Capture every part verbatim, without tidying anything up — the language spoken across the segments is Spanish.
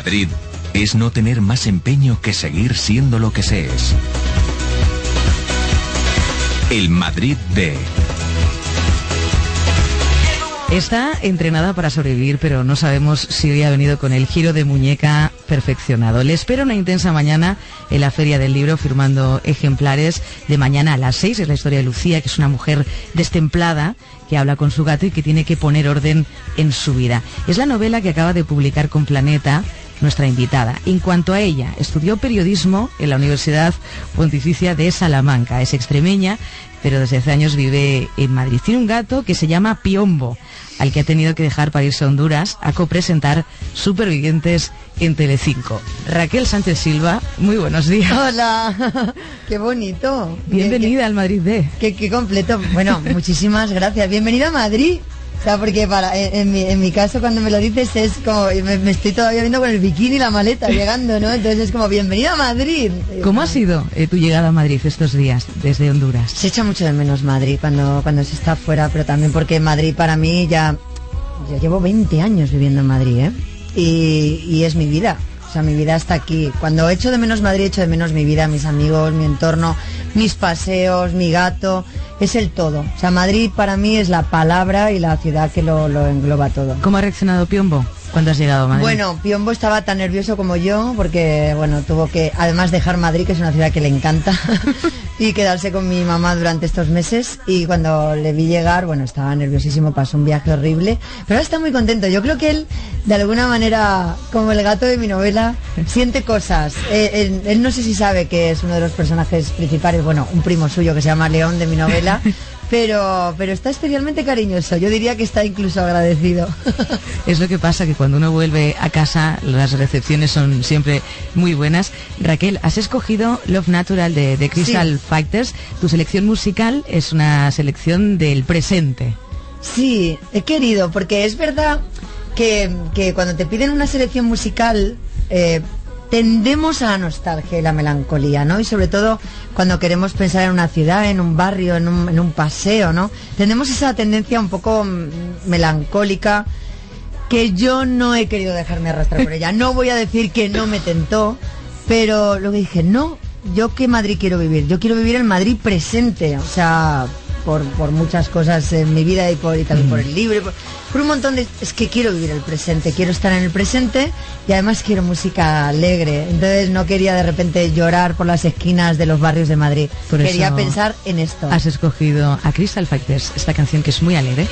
Madrid es no tener más empeño que seguir siendo lo que se es. El Madrid de... Está entrenada para sobrevivir, pero no sabemos si hoy ha venido con el giro de muñeca perfeccionado. Le espera una intensa mañana en la Feria del Libro, firmando ejemplares de mañana a las seis. Es la historia de Lucía, que es una mujer destemplada, que habla con su gato y que tiene que poner orden en su vida. Es la novela que acaba de publicar con Planeta nuestra invitada. En cuanto a ella, estudió periodismo en la Universidad Pontificia de Salamanca. Es extremeña, pero desde hace años vive en Madrid. Tiene un gato que se llama Piombo, al que ha tenido que dejar para irse a Honduras a copresentar Supervivientes en Telecinco. Raquel Sánchez Silva, muy buenos días. Hola, qué bonito. Bienvenida qué, al Madrid D. Qué, qué completo. Bueno, muchísimas gracias. Bienvenida a Madrid. O sea, porque para en, en, mi, en mi caso cuando me lo dices es como, me, me estoy todavía viendo con el bikini y la maleta llegando, ¿no? Entonces es como, bienvenida a Madrid. ¿Cómo ha sido eh, tu llegada a Madrid estos días desde Honduras? Se echa mucho de menos Madrid cuando, cuando se está afuera, pero también porque Madrid para mí ya, ya llevo veinte años viviendo en Madrid, ¿eh? Y, y es mi vida. O sea, mi vida está aquí. Cuando echo de menos Madrid, echo de menos mi vida, mis amigos, mi entorno, mis paseos, mi gato. Es el todo. O sea, Madrid para mí es la palabra y la ciudad que lo, lo engloba todo. ¿Cómo ha reaccionado Piombo cuando has llegado a Madrid? Bueno, Piombo estaba tan nervioso como yo porque, bueno, tuvo que, además, dejar Madrid, que es una ciudad que le encanta, y quedarse con mi mamá durante estos meses. Y cuando le vi llegar, bueno, estaba nerviosísimo, pasó un viaje horrible, pero ahora está muy contento. Yo creo que él, de alguna manera, como el gato de mi novela, siente cosas. Eh, él, él no sé si sabe que es uno de los personajes principales, bueno, un primo suyo que se llama León de mi novela, pero pero está especialmente cariñoso. Yo diría que está incluso agradecido. Es lo que pasa, que cuando uno vuelve a casa las recepciones son siempre muy buenas. Raquel, has escogido Love Natural de, de Crystal sí. Fighters. Tu selección musical es una selección del presente. Sí, he querido, porque es verdad que, que cuando te piden una selección musical eh, tendemos a la nostalgia y la melancolía, ¿no? Y sobre todo cuando queremos pensar en una ciudad, en un barrio, en un, en un paseo, ¿no? Tenemos esa tendencia un poco melancólica que yo no he querido dejarme arrastrar por ella. No voy a decir que no me tentó, pero lo que dije, no, yo qué Madrid quiero vivir. Yo quiero vivir el Madrid presente, o sea, por, por muchas cosas en mi vida y, por, y también mm. por el libro, por, por un montón de... Es que quiero vivir el presente, quiero estar en el presente y además quiero música alegre. Entonces no quería de repente llorar por las esquinas de los barrios de Madrid. Por quería pensar en esto. Has escogido a Crystal Fighters, esta canción que es muy alegre.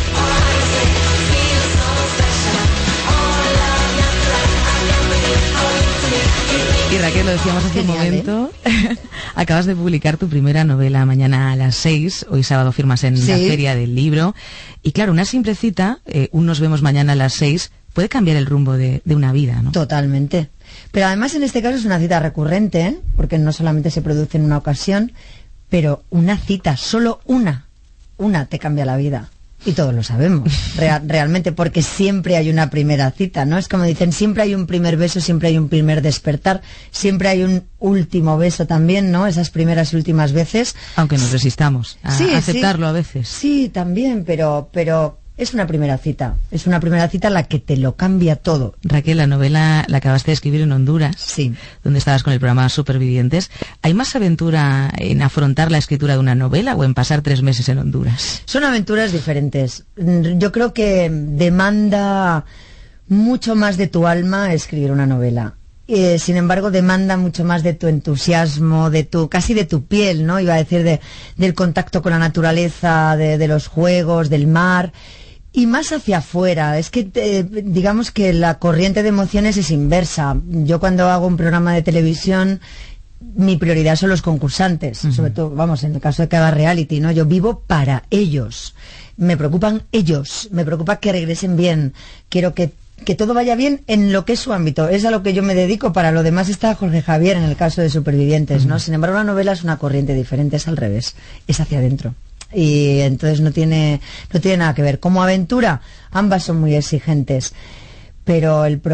Y Raquel, lo decíamos hace Genial, un momento, ¿eh? Acabas de publicar tu primera novela mañana a las seis, hoy sábado firmas en sí. la Feria del Libro, y claro, una simple cita, eh, un nos vemos mañana a las seis, puede cambiar el rumbo de, de una vida, ¿no? Totalmente. Pero además en este caso es una cita recurrente, ¿eh? Porque no solamente se produce en una ocasión, pero una cita, solo una, una te cambia la vida. Y todos lo sabemos, real, realmente, porque siempre hay una primera cita, ¿no? Es como dicen, siempre hay un primer beso, siempre hay un primer despertar, siempre hay un último beso también, ¿no? Esas primeras y últimas veces. Aunque nos resistamos a sí, aceptarlo sí, a veces. Sí, también, pero, pero es una primera cita. Es una primera cita la que te lo cambia todo. Raquel, la novela la acabaste de escribir en Honduras, sí, donde estabas con el programa Supervivientes. ¿Hay más aventura en afrontar la escritura de una novela o en pasar tres meses en Honduras? Son aventuras diferentes. Yo creo que demanda mucho más de tu alma escribir una novela. Eh, sin embargo, demanda mucho más de tu entusiasmo, de tu, casi de tu piel, ¿no? Iba a decir de, del contacto con la naturaleza, de, de los juegos, del mar. Y más hacia afuera, es que eh, digamos que la corriente de emociones es inversa. Yo cuando hago un programa de televisión, mi prioridad son los concursantes, uh-huh. sobre todo, vamos, en el caso de que haga reality, ¿no? Yo vivo para ellos, me preocupan ellos, me preocupa que regresen bien, quiero que, que todo vaya bien en lo que es su ámbito, es a lo que yo me dedico, para lo demás está Jorge Javier en el caso de Supervivientes, ¿no? Uh-huh. Sin embargo, una novela es una corriente diferente, es al revés, es hacia adentro. Y entonces no tiene no tiene nada que ver. Como aventura, ambas son muy exigentes. pero el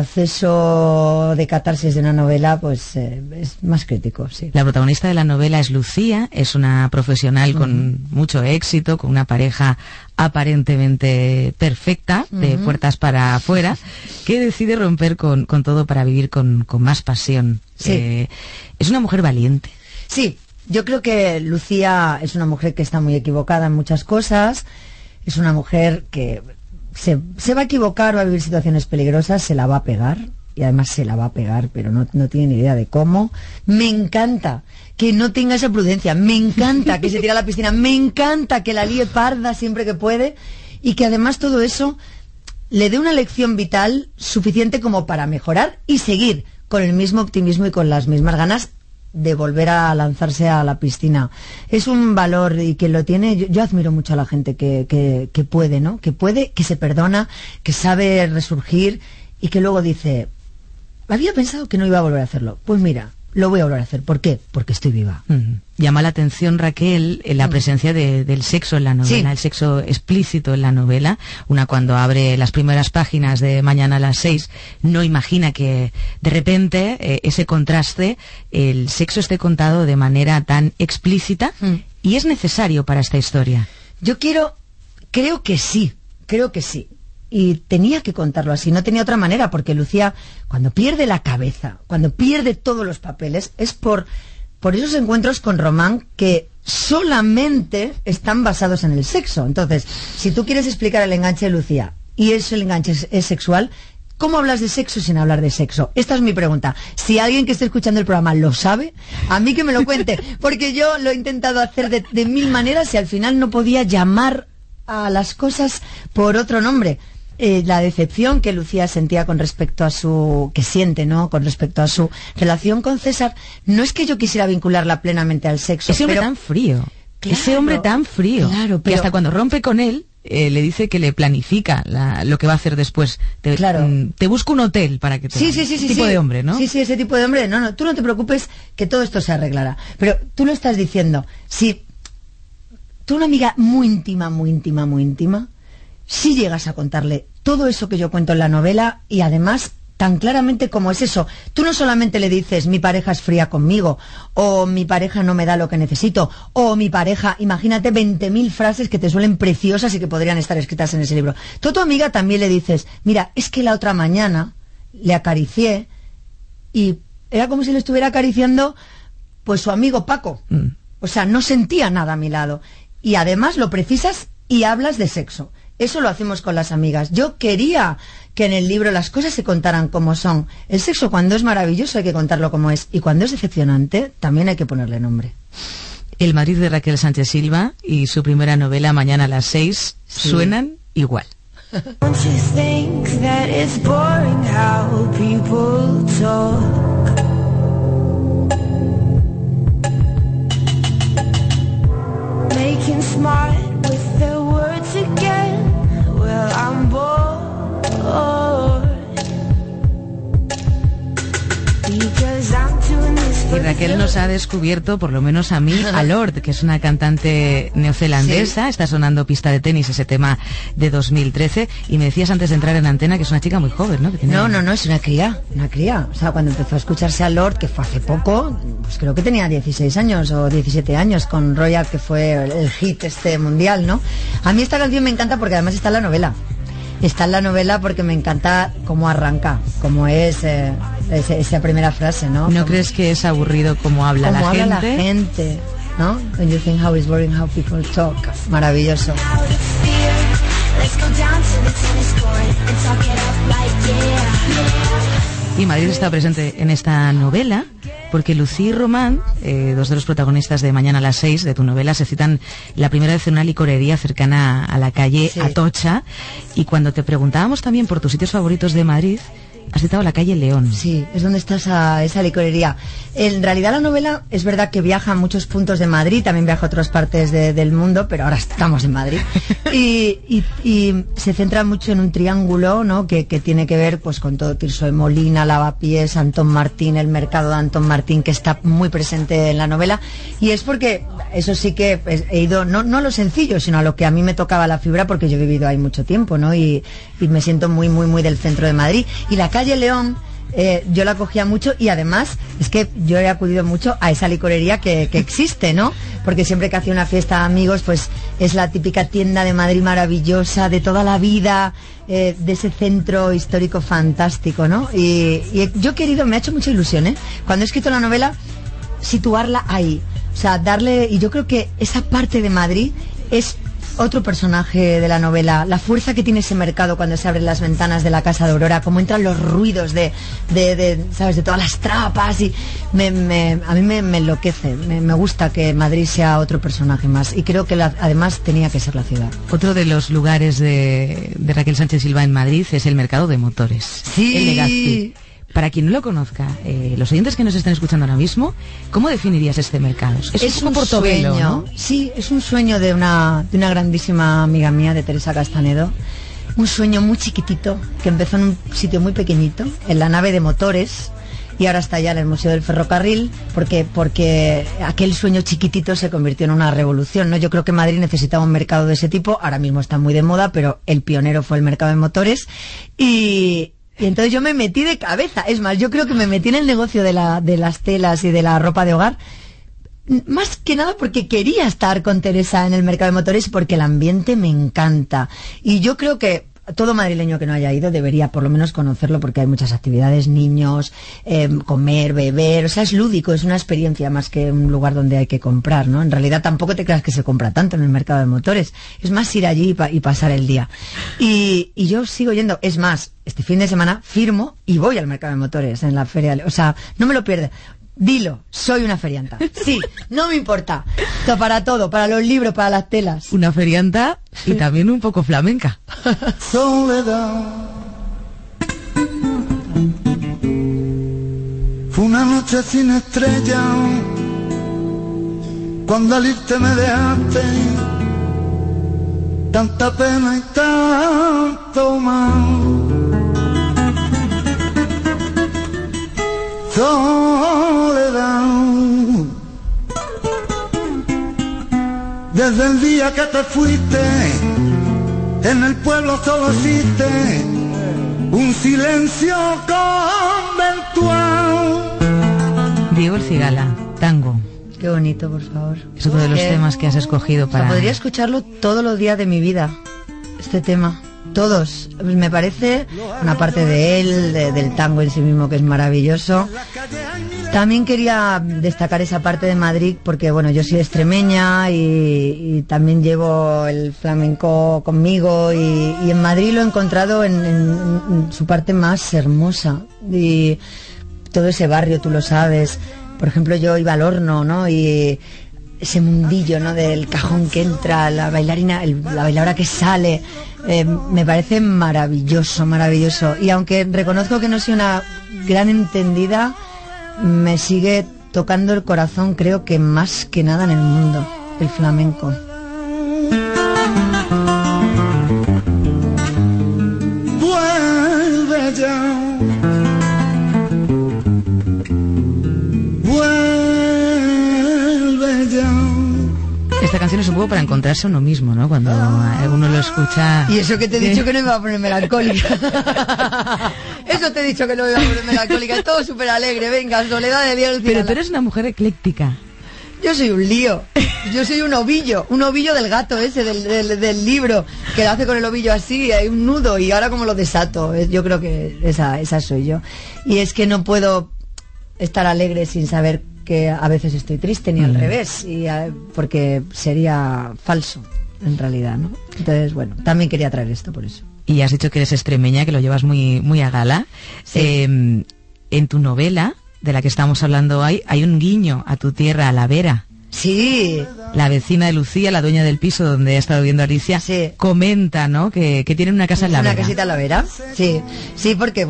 proceso de catarsis de una novela pues eh, es más crítico, sí. La protagonista de la novela es Lucía, es una profesional uh-huh. con mucho éxito, con una pareja aparentemente perfecta, uh-huh. de puertas para afuera, que decide romper con, con todo para vivir con, con más pasión. Sí. Eh, es una mujer valiente. Sí, yo creo que Lucía es una mujer que está muy equivocada en muchas cosas, es una mujer que se, se va a equivocar, va a vivir situaciones peligrosas, se la va a pegar, y además se la va a pegar, pero no, no tiene ni idea de cómo. Me encanta que no tenga esa prudencia, me encanta que se tire a la piscina, me encanta que la líe parda siempre que puede, y que además todo eso le dé una lección vital suficiente como para mejorar y seguir con el mismo optimismo y con las mismas ganas de volver a lanzarse a la piscina. Es un valor, y quien lo tiene, yo, yo admiro mucho a la gente que, que, que puede, ¿no? Que puede, que se perdona, que sabe resurgir y que luego dice, había pensado que no iba a volver a hacerlo. Pues mira, lo voy a volver a hacer. ¿Por qué? Porque estoy viva. Mm. Llama la atención, Raquel, la mm. presencia de, del sexo en la novela, sí. el sexo explícito en la novela. Una, cuando abre las primeras páginas de Mañana a las seis, no imagina que de repente eh, ese contraste, el sexo esté contado de manera tan explícita mm. y es necesario para esta historia. Yo quiero, creo que sí, creo que sí. Y tenía que contarlo así, no tenía otra manera, porque Lucía, cuando pierde la cabeza, cuando pierde todos los papeles, es por, por esos encuentros con Román que solamente están basados en el sexo. Entonces, si tú quieres explicar el enganche de Lucía, y es el enganche es, es sexual, ¿cómo hablas de sexo sin hablar de sexo? Esta es mi pregunta. Si alguien que esté escuchando el programa lo sabe, a mí que me lo cuente, porque yo lo he intentado hacer de, de mil maneras y al final no podía llamar a las cosas por otro nombre. Eh, la decepción que Lucía sentía con respecto a su, que siente, ¿no? Con respecto a su relación con César, no es que yo quisiera vincularla plenamente al sexo. Ese hombre pero... tan frío, claro, ese hombre tan frío, claro, pero... que hasta cuando rompe con él, eh, le dice que le planifica la, lo que va a hacer después. Te, claro. mm, te busco un hotel para que te... Sí, sí, sí, ese sí, tipo sí. de hombre, ¿no? Sí, sí, ese tipo de hombre. No, no, tú no te preocupes que todo esto se arreglará. Pero tú lo estás diciendo. Si tú, una amiga muy íntima, muy íntima, muy íntima, si llegas a contarle todo eso que yo cuento en la novela, y además tan claramente como es eso, tú no solamente le dices mi pareja es fría conmigo, o mi pareja no me da lo que necesito, o mi pareja, imagínate veinte mil frases que te suelen preciosas y que podrían estar escritas en ese libro. Tú a tu amiga también le dices, mira, es que la otra mañana le acaricié y era como si le estuviera acariciando pues su amigo Paco. Mm. O sea, no sentía nada a mi lado. Y además lo precisas y hablas de sexo. Eso lo hacemos con las amigas. Yo quería que en el libro las cosas se contaran como son. El sexo, cuando es maravilloso, hay que contarlo como es. Y cuando es decepcionante, también hay que ponerle nombre. El Madrid de Raquel Sánchez Silva y su primera novela, Mañana a las seis, sí. suenan igual. Don't you think that it's boring how people talk? Making smart with their words again. Well, I'm bored because I'm doing this. Y Raquel nos ha descubierto, por lo menos a mí, a Lorde, que es una cantante neozelandesa. Sí. Está sonando Pista de tenis, ese tema de dos mil trece. Y me decías antes de entrar en antena que es una chica muy joven, ¿no? Que tiene... No, no, no, es una cría, una cría. O sea, cuando empezó a escucharse a Lorde, que fue hace poco, pues creo que tenía dieciséis años o diecisiete años, con Royal, que fue el hit este mundial, ¿no? A mí esta canción me encanta porque además está en la novela. Está en la novela porque me encanta cómo arranca, cómo es eh, esa, esa primera frase, ¿no? ¿No como, crees que es aburrido cómo habla cómo la habla gente? la gente, ¿no? When you think how is boring how people talk. Maravilloso. Y Madrid está presente en esta novela porque Lucía y Román, eh, dos de los protagonistas de Mañana a las seis de tu novela, se citan la primera vez en una licorería cercana a la calle sí. Atocha. Y cuando te preguntábamos también por tus sitios favoritos de Madrid, has citado la calle León. Sí, es donde está esa, esa licorería. En realidad la novela es verdad que viaja a muchos puntos de Madrid, también viaja a otras partes de, del mundo, pero ahora estamos en Madrid. Y, y, y se centra mucho en un triángulo, ¿no? Que, que tiene que ver pues con todo Tirso de Molina, Lavapiés, Antón Martín, el mercado de Antón Martín, que está muy presente en la novela. Y es porque, eso sí que he ido, no, no a lo sencillo, sino a lo que a mí me tocaba la fibra, porque yo he vivido ahí mucho tiempo, ¿no? Y, y me siento muy, muy, muy del centro de Madrid. Y la calle León, eh, yo la cogía mucho, y además es que yo he acudido mucho a esa licorería que, que existe, ¿no? Porque siempre que hacía una fiesta de amigos, pues es la típica tienda de Madrid maravillosa, de toda la vida, eh, de ese centro histórico fantástico, ¿no? Y, y yo he querido, me ha hecho mucha ilusión, ¿eh? Cuando he escrito la novela, situarla ahí. O sea, darle, y yo creo que esa parte de Madrid es otro personaje de la novela, la fuerza que tiene ese mercado cuando se abren las ventanas de la casa de Aurora, cómo entran los ruidos de, de, de ¿sabes?, de todas las trapas, y me, me, a mí me, me enloquece, me, me gusta que Madrid sea otro personaje más, y creo que la, además tenía que ser la ciudad. Otro de los lugares de, de Raquel Sánchez Silva en Madrid es el mercado de motores. Sí. El Legazpi. Para quien no lo conozca, eh, los oyentes que nos están escuchando ahora mismo, ¿cómo definirías este mercado? Es, es un, un portobelo, sueño, ¿no? Sí, es un sueño de una, de una grandísima amiga mía, de Teresa Castanedo. Un sueño muy chiquitito, que empezó en un sitio muy pequeñito, en la nave de motores, y ahora está ya en el Museo del Ferrocarril, porque, porque aquel sueño chiquitito se convirtió en una revolución, ¿no? Yo creo que Madrid necesitaba un mercado de ese tipo, ahora mismo está muy de moda, pero el pionero fue el mercado de motores, y... Y entonces yo me metí de cabeza. Es más, yo creo que me metí en el negocio de, la, de las telas y de la ropa de hogar, más que nada porque quería estar con Teresa en el mercado de motores, porque el ambiente me encanta. Y yo creo que todo madrileño que no haya ido debería por lo menos conocerlo, porque hay muchas actividades, niños, eh, comer, beber, o sea, es lúdico, es una experiencia más que un lugar donde hay que comprar, ¿no? En realidad tampoco te creas que se compra tanto en el mercado de motores, es más ir allí y, pa y pasar el día. Y, y yo sigo yendo, es más, este fin de semana firmo y voy al mercado de motores en la feria, o sea, no me lo pierdes. Dilo, soy una ferianta. Sí, no me importa. Esto para todo, para los libros, para las telas. Una ferianta y también un poco flamenca. Soledad. Fue una noche sin estrella, cuando al irte me dejaste tanta pena y tanto mal. Soledad, desde el día que te fuiste, en el pueblo solo existe un silencio conventual. Diego El Cigala, tango. Qué bonito, por favor. Es otro de los ¿Qué? temas que has escogido para... O sea, podría escucharlo todos los días de mi vida, este tema. Todos. Me parece una parte de él, de, del tango en sí mismo, que es maravilloso. También quería destacar esa parte de Madrid, porque bueno, yo soy extremeña y, y también llevo el flamenco conmigo, y, y en Madrid lo he encontrado en, en, en su parte más hermosa. Y todo ese barrio, tú lo sabes. Por ejemplo, yo iba al Horno, ¿no? Y ese mundillo, ¿no?, del cajón que entra, la bailarina, el, la bailadora que sale, eh, me parece maravilloso, maravilloso. Y aunque reconozco que no soy una gran entendida, me sigue tocando el corazón, creo que más que nada en el mundo, el flamenco. Vuelve ya. Esta canción es un poco para encontrarse a uno mismo, ¿no? Cuando uno lo escucha... Y eso que te he dicho que no me iba a poner melancólica. Eso te he dicho que no me iba a poner melancólica. Es todo súper alegre. Venga, Soledad de Diego El Cigala. Pero tú eres una mujer ecléctica. Yo soy un lío. Yo soy un ovillo. Un ovillo del gato ese, del, del, del libro, que lo hace con el ovillo así, hay un nudo, y ahora como lo desato. Yo creo que esa, esa soy yo. Y es que no puedo estar alegre sin saber que a veces estoy triste, ni al mm. revés, y a, porque sería falso en realidad, ¿no? Entonces, bueno, también quería traer esto por eso. Y has dicho que eres extremeña, que lo llevas muy muy a gala. Sí. Eh, en tu novela, de la que estamos hablando hoy, hay un guiño a tu tierra, a La Vera. Sí. La vecina de Lucía, la dueña del piso donde ha estado viviendo Alicia, sí. comenta, ¿no?, que, que tienen una casa en La Vera. Una casita en La Vera, sí. Sí, porque, bueno,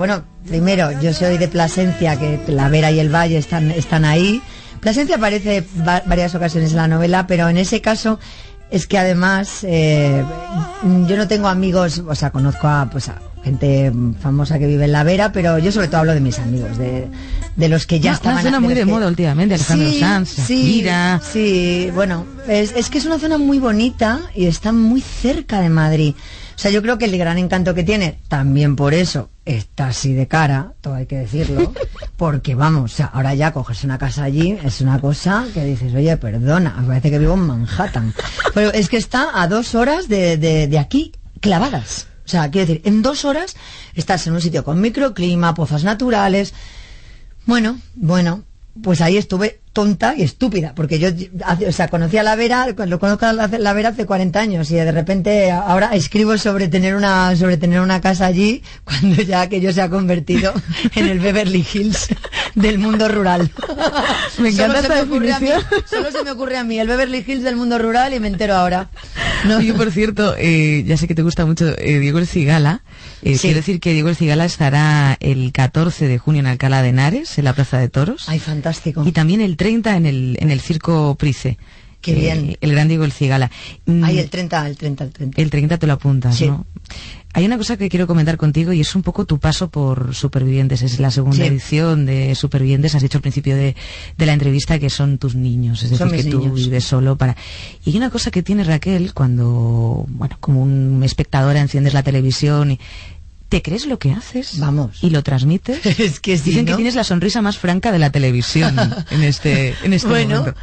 primero, yo soy de Plasencia, que la Vera y el Valle están, están ahí. Plasencia aparece va- varias ocasiones en la novela, pero en ese caso es que además eh, yo no tengo amigos, o sea, conozco a, pues, a gente famosa que vive en la Vera, pero yo sobre todo hablo de mis amigos, de, de los que ya Una- estaban... Una zona muy de que- moda últimamente, Alejandro Sí, Sanz, sí, Shakira. sí, bueno, es, es que es una zona muy bonita y está muy cerca de Madrid. O sea, yo creo que el gran encanto que tiene, también por eso, está así de cara, todo hay que decirlo, porque vamos, o sea, ahora ya cogerse una casa allí es una cosa que dices, oye, perdona, me parece que vivo en Manhattan. Pero es que está a dos horas de, de, de aquí, clavadas. O sea, quiero decir, en dos horas estás en un sitio con microclima, pozas naturales. Bueno, bueno, pues ahí estuve tonta y estúpida, porque yo, o sea, conocí a la Vera, lo conozco a la, la Vera hace cuarenta años y de repente ahora escribo sobre tener una, sobre tener una casa allí, cuando ya aquello se ha convertido en el Beverly Hills del mundo rural. Me encanta Solo se esta me ocurre a mí- definición. Solo se me ocurre a mí el Beverly Hills del mundo rural y me entero ahora. No. Oye, por cierto, eh, ya sé que te gusta mucho eh, Diego El Cigala. Eh, Sí. Quiero decir que Diego El Cigala estará el catorce de junio en Alcalá de Henares, en la Plaza de Toros. Ay, fantástico. Y también el treinta en el, en el Circo Price. Qué Eh, bien. El gran Diego El Cigala. Mm, Ay, el treinta, el treinta, el treinta. el treinta te lo apuntas, Sí. ¿no? Hay una cosa que quiero comentar contigo y es un poco tu paso por Supervivientes. Es la segunda Sí. edición de Supervivientes. Has dicho al principio de, de la entrevista que son tus niños, es decir, Son mis que tú niños. vives solo para... Y hay una cosa que tiene Raquel cuando, bueno, como un espectadora enciendes la televisión y... ¿Te crees lo que haces? Vamos. ¿Y lo transmites? Es que sí, Dicen ¿no? que tienes la sonrisa más franca de la televisión en este, en este Bueno, momento.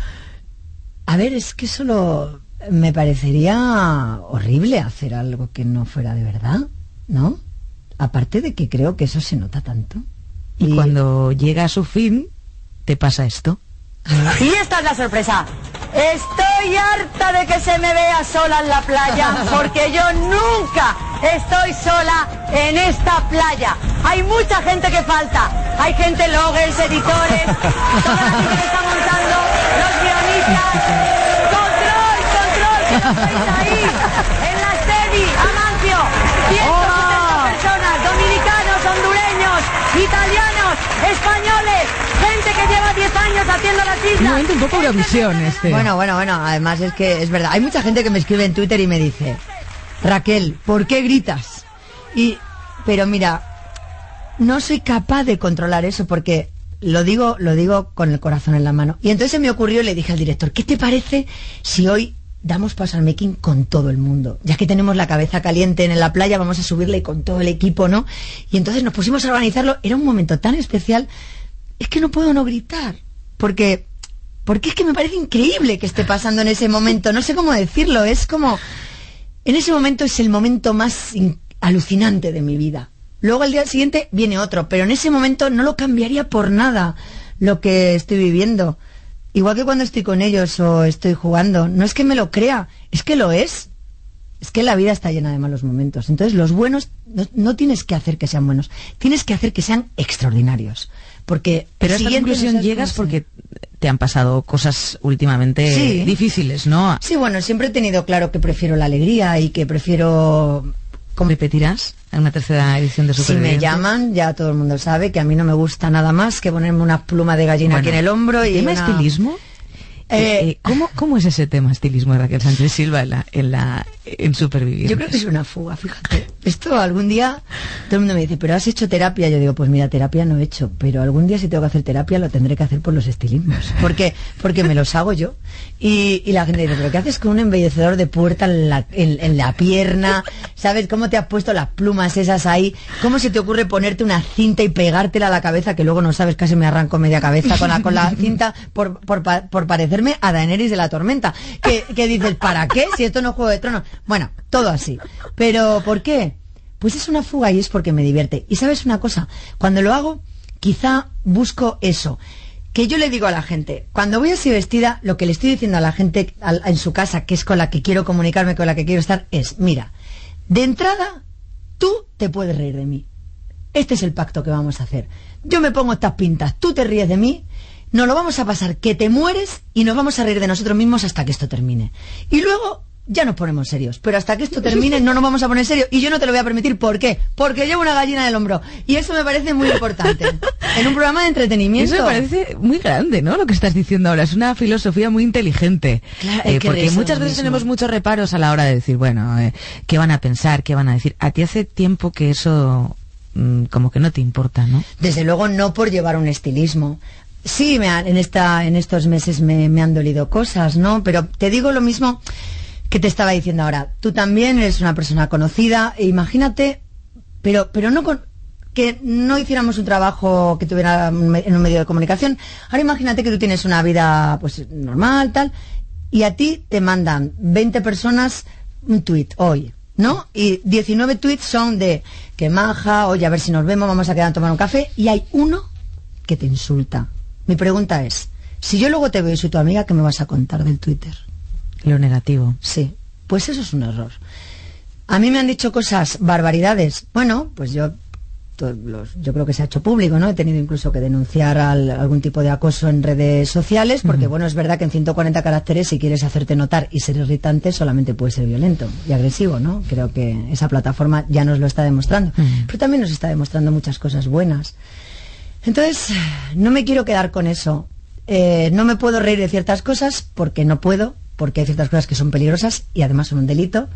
a ver, es que solo me parecería horrible hacer algo que no fuera de verdad, ¿no? Aparte de que creo que eso se nota tanto. Y cuando llega a su fin, te pasa esto. Y esta es la sorpresa. Estoy harta de que se me vea sola en la playa, porque yo nunca estoy sola en esta playa. Hay mucha gente que falta. Hay gente, loggers, editores, toda la gente que está montando, los guionistas. ¡Control, control! ¡Que no estáis ahí! En la Steady, Amancio, ciento setenta personas, dominicanos, hondureños, italianos, españoles, gente que lleva diez años haciendo las islas. Un momento un poco Eurovisión este. Bueno, bueno, bueno, además es que es verdad. Hay mucha gente que me escribe en Twitter y me dice, Raquel, ¿por qué gritas? Y, pero mira, no soy capaz de controlar eso porque lo digo, lo digo con el corazón en la mano. Y entonces se me ocurrió y le dije al director, ¿qué te parece si hoy damos paso al making con todo el mundo? Ya que tenemos la cabeza caliente en la playa, vamos a subirle con todo el equipo, ¿no? Y entonces nos pusimos a organizarlo. Era un momento tan especial. Es que no puedo no gritar. Porque, porque es que me parece increíble que esté pasando en ese momento. No sé cómo decirlo. Es como... En ese momento es el momento más in- alucinante de mi vida. Luego al día siguiente viene otro. Pero en ese momento no lo cambiaría por nada lo que estoy viviendo. Igual que cuando estoy con ellos o estoy jugando. No es que me lo crea. Es que lo es. Es que la vida está llena de malos momentos. Entonces los buenos no, no tienes que hacer que sean buenos. Tienes que hacer que sean extraordinarios. Porque Pero a el esta siguiente no conclusión sabes llegas cómo porque te han pasado cosas últimamente Sí. difíciles, ¿no? Sí, bueno, siempre he tenido claro que prefiero la alegría y que prefiero... ¿Cómo repetirás en una tercera edición de Si me Supervivientes? llaman, ya todo el mundo sabe que a mí no me gusta nada más que ponerme una pluma de gallina Bueno, aquí en el hombro y ¿tema una- estilismo? Eh, Eh, eh, ¿cómo, ¿Cómo es ese tema estilismo de Raquel Sánchez Silva en, la, en, la, en Supervivientes? Yo creo que es una fuga, fíjate. Esto algún día todo el mundo me dice, ¿pero has hecho terapia? Yo digo, pues mira, terapia no he hecho, pero algún día si tengo que hacer terapia lo tendré que hacer por los estilismos. Porque, porque me los hago yo. Y, y la gente dice, ¿pero qué haces con un embellecedor de puerta en la, en, en la pierna? ¿Sabes cómo te has puesto las plumas esas ahí? ¿Cómo se te ocurre ponerte una cinta y pegártela a la cabeza? Que luego no sabes, casi me arranco media cabeza con la, con la cinta por, por, pa- por parecerme a Daenerys de la Tormenta. Que, que dices, ¿para qué? Si esto no es Juego de Tronos. Bueno, todo así. Pero, ¿por qué? Pues es una fuga y es porque me divierte. Y ¿sabes una cosa? Cuando lo hago, quizá busco eso. Que yo le digo a la gente, cuando voy así vestida, lo que le estoy diciendo a la gente al- en su casa, que es con la que quiero comunicarme, con la que quiero estar, es, mira, de entrada, tú te puedes reír de mí. Este es el pacto que vamos a hacer. Yo me pongo estas pintas, tú te ríes de mí, nos lo vamos a pasar que te mueres y nos vamos a reír de nosotros mismos hasta que esto termine. Y luego ya nos ponemos serios. Pero hasta que esto termine no nos vamos a poner serios. Y yo no te lo voy a permitir. ¿Por qué? Porque llevo una gallina en el hombro. Y eso me parece muy importante. En un programa de entretenimiento. Eso me parece muy grande, ¿no? Lo que estás diciendo ahora. Es una filosofía muy inteligente. Claro, eh, que porque muchas veces mismo. tenemos muchos reparos a la hora de decir, bueno, eh, ¿qué van a pensar? ¿Qué van a decir? A ti hace tiempo que eso mmm, como que no te importa, ¿no? Desde luego no por llevar un estilismo. Sí, me han, en, esta, en estos meses me, me han dolido cosas, ¿no? Pero te digo lo mismo que te estaba diciendo ahora. Tú también eres una persona conocida. E imagínate, pero, pero no con, que no hiciéramos un trabajo que tuviera en un medio de comunicación. Ahora imagínate que tú tienes una vida pues normal, tal, y a ti te mandan veinte personas un tuit hoy, ¿no? Y diecinueve tweets son de que maja, oye, a ver si nos vemos, vamos a quedar a tomar un café, y hay uno que te insulta. Mi pregunta es, si yo luego te veo y soy tu amiga, ¿qué me vas a contar del Twitter? Lo negativo. Sí, pues eso es un error. A mí me han dicho cosas, barbaridades. Bueno, pues yo los, yo creo que se ha hecho público, ¿no? He tenido incluso que denunciar al, algún tipo de acoso en redes sociales, porque, uh-huh. bueno, es verdad que en ciento cuarenta caracteres, si quieres hacerte notar y ser irritante, solamente puedes ser violento y agresivo, ¿no? Creo que esa plataforma ya nos lo está demostrando. Uh-huh. Pero también nos está demostrando muchas cosas buenas. Entonces, no me quiero quedar con eso. Eh, no me puedo reír de ciertas cosas porque no puedo, porque hay ciertas cosas que son peligrosas y además son un delito.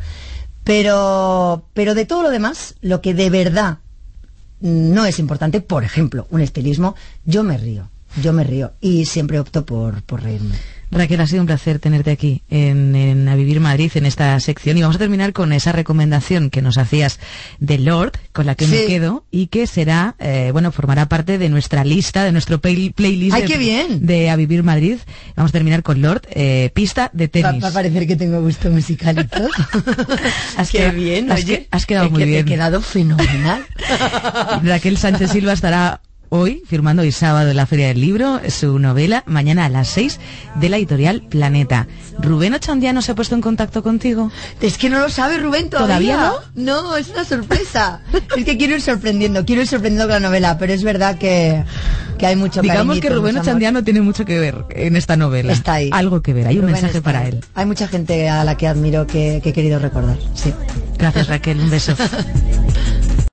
Pero, pero de todo lo demás, lo que de verdad no es importante, por ejemplo, un estilismo, yo me río, yo me río y siempre opto por, por reírme. Raquel, ha sido un placer tenerte aquí en, en A Vivir Madrid, en esta sección, y vamos a terminar con esa recomendación que nos hacías de Lorde, con la que sí. me quedo, y que será, eh, bueno, formará parte de nuestra lista, de nuestro play, playlist ¡Ay, de, qué bien! de A Vivir Madrid. Vamos a terminar con Lorde, eh, pista de tenis. Va, va a parecer que tengo gusto musical y todo. Has ¡Qué quedado, bien! Has, Oye, has quedado muy que bien. Te he quedado fenomenal. Raquel Sánchez Silva estará hoy, firmando hoy sábado en la Feria del Libro, su novela, mañana a las seis, de la editorial Planeta. ¿Rubén Ochandiano se ha puesto en contacto contigo? Es que no lo sabe Rubén todavía. ¿Todavía no? No, es una sorpresa. Es que quiero ir sorprendiendo, quiero ir sorprendiendo con la novela, pero es verdad que, que hay mucho cariñito. Digamos que Rubén Ochandiano tiene mucho que ver en esta novela. Está ahí. Algo que ver, hay Rubén un mensaje para ahí. él. Hay mucha gente a la que admiro que, que he querido recordar, sí. Gracias, Raquel, un beso.